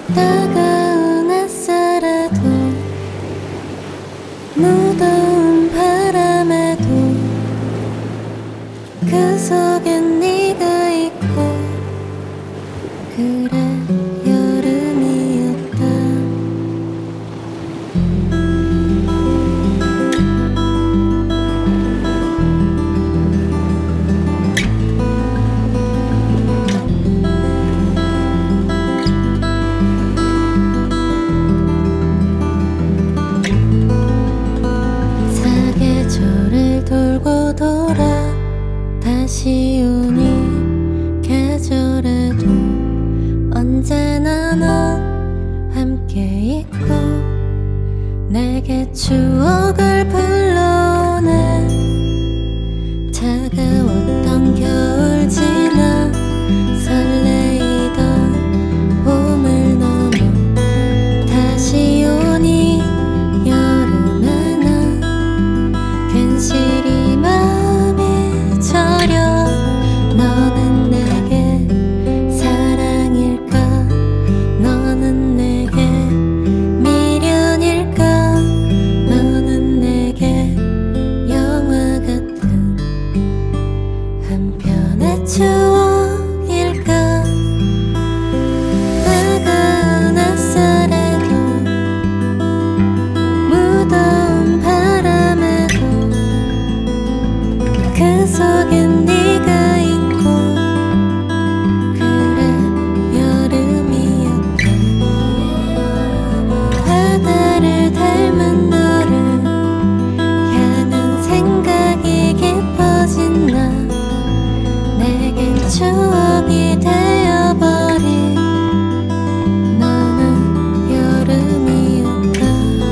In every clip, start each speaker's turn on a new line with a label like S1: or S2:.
S1: 따가운 햇살에도 무더운 바람에도 그 속엔 네가 있고 그래 여름이었다. 사계절을 돌고 돌아 다시 오니 계절에도 언제나 넌 함께 있고 내게 추억을 불러오네. 차가웠던 겨울 지나 설레이던 봄을 넘어 다시 오니 여름에 난 괜시리 마음이 저려. 너는 내게 사랑일까? 너는 내게 미련일까? 너는 내게 영화 같은 한편의 추억일까? 따가운 햇살에도 무더운 바람에도 그 속엔 네가 있고 그래 여름이었다. 바다를 닮은 너를 향한 생각이 깊어진 나. 내겐 추억이 되어버린 너는 여름이었다.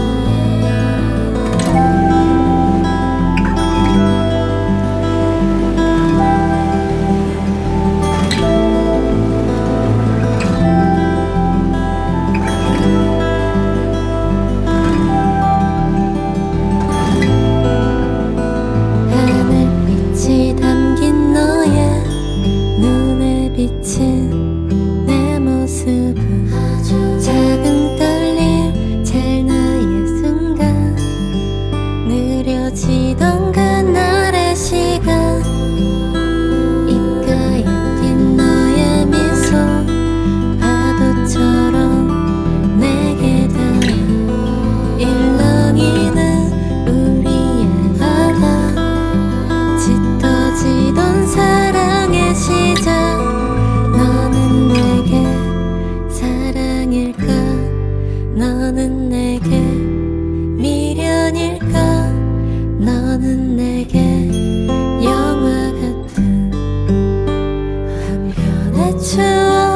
S1: 하늘빛이 담긴 너의 눈에 비친 내 모습은 작은 떨림 젤 나의 순간 느려지던 그날의 시간. 입가에 낀 너의 미소 파도처럼 내게 닿아 일렁이는 우리의 바다. 짙어지던 사랑의 시작. 너는 내게 사랑일까? 너는 내게 미련일까? 너는 내게 영화 같은 한편의 추억.